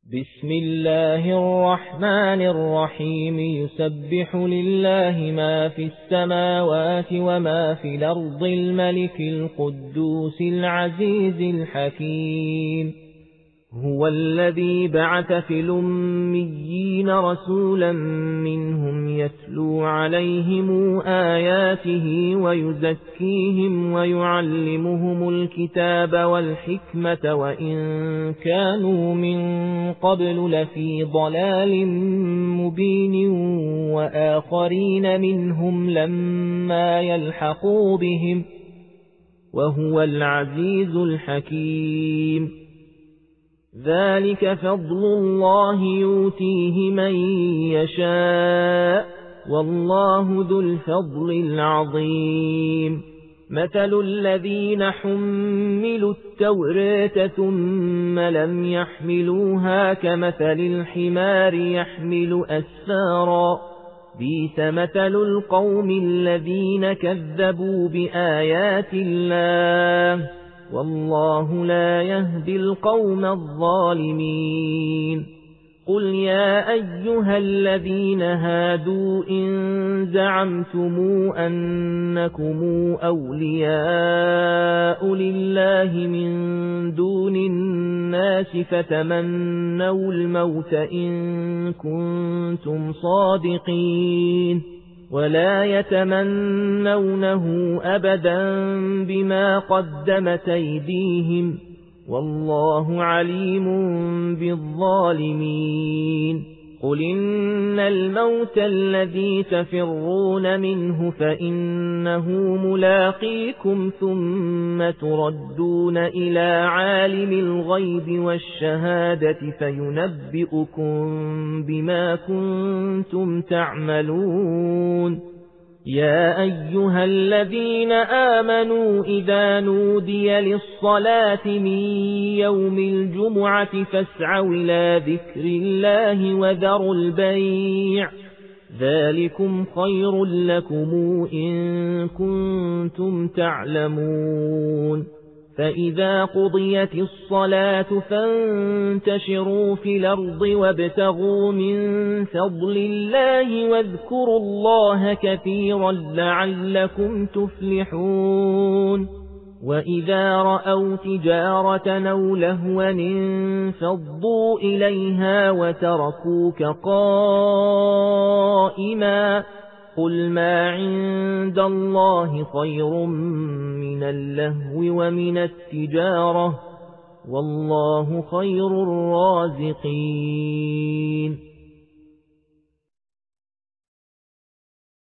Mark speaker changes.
Speaker 1: بسم الله الرحمن الرحيم يسبح لله ما في السماوات وما في الأرض الملك القدوس العزيز الحكيم هو الذي بعث في الأميين رسولا منهم يتلو عليهم آياته ويزكيهم ويعلمهم الكتاب والحكمة وإن كانوا من قبل لفي ضلال مبين وآخرين منهم لما يلحقوا بهم وهو العزيز الحكيم ذلك فضل الله يؤتيه من يشاء والله ذو الفضل العظيم مثل الذين حملوا التوراة ثم لم يحملوها كمثل الحمار يحمل أسفارا بئس مثل القوم الذين كذبوا بآيات الله والله لا يهدي القوم الظالمين قل يا أيها الذين هادوا إن زعمتم أنكم أولياء لله من دون الناس فتمنوا الموت إن كنتم صادقين ولا يتمنونه أبدا بما قدمت أيديهم والله عليم بالظالمين قل إن الموت الذي تفرون منه فإنه ملاقيكم ثم تردون إلى عالم الغيب والشهادة فينبئكم بما كنتم تعملون يا أيها الذين آمنوا إذا نودي للصلاة من يوم الجمعة فاسعوا إلى ذكر الله وذروا البيع ذلكم خير لكم إن كنتم تعلمون فإذا قضيت الصلاة فانتشروا في الأرض وابتغوا من فضل الله واذكروا الله كثيرا لعلكم تفلحون وإذا رأوا تجارة أو لهوا انفضوا إليها وتركوك قائما قل ما عند الله خير من اللهو ومن التجارة والله خير الرازقين